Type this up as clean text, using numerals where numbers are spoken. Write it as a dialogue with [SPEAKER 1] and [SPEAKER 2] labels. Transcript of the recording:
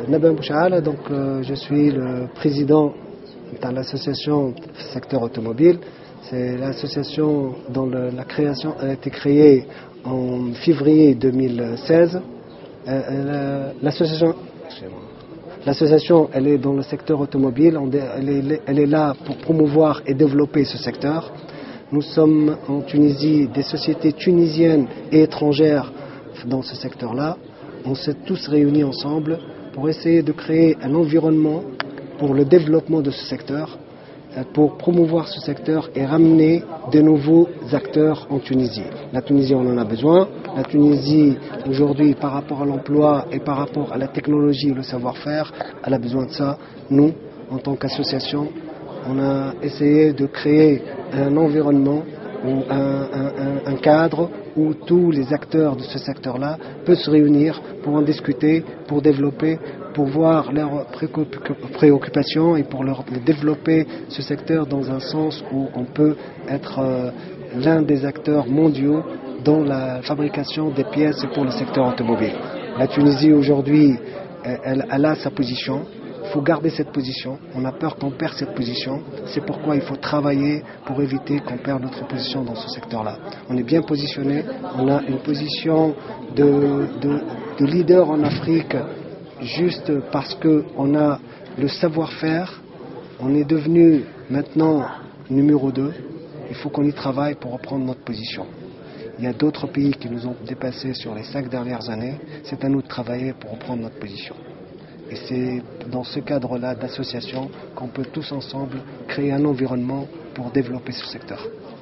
[SPEAKER 1] Nabin Bouchaala, je suis le président de l'association secteur automobile. C'est l'association dont la création a été créée en février 2016. L'association, elle est dans le secteur automobile. Elle est là pour promouvoir et développer ce secteur. Nous sommes en Tunisie des sociétés tunisiennes et étrangères dans ce secteur-là. On s'est tous réunis ensemble pour essayer de créer un environnement pour le développement de ce secteur, pour promouvoir ce secteur et ramener de nouveaux acteurs en Tunisie. La Tunisie, on en a besoin. La Tunisie, aujourd'hui, par rapport à l'emploi et par rapport à la technologie et le savoir-faire, elle a besoin de ça. Nous, en tant qu'association, on a essayé de créer un environnement ou un cadre où tous les acteurs de ce secteur-là peuvent se réunir pour en discuter, pour développer, pour voir leurs préoccupations et pour leur développer ce secteur dans un sens où on peut être l'un des acteurs mondiaux dans la fabrication des pièces pour le secteur automobile. La Tunisie aujourd'hui, elle a sa position. Il faut garder cette position. On a peur qu'on perde cette position. C'est pourquoi il faut travailler pour éviter qu'on perde notre position dans ce secteur-là. On est bien positionné. On a une position de leader en Afrique juste parce qu'on a le savoir-faire. On est devenu maintenant numéro 2. Il faut qu'on y travaille pour reprendre notre position. Il y a d'autres pays qui nous ont dépassés sur les 5 dernières années. C'est à nous de travailler pour reprendre notre position. Et c'est dans ce cadre-là d'association qu'on peut tous ensemble créer un environnement pour développer ce secteur.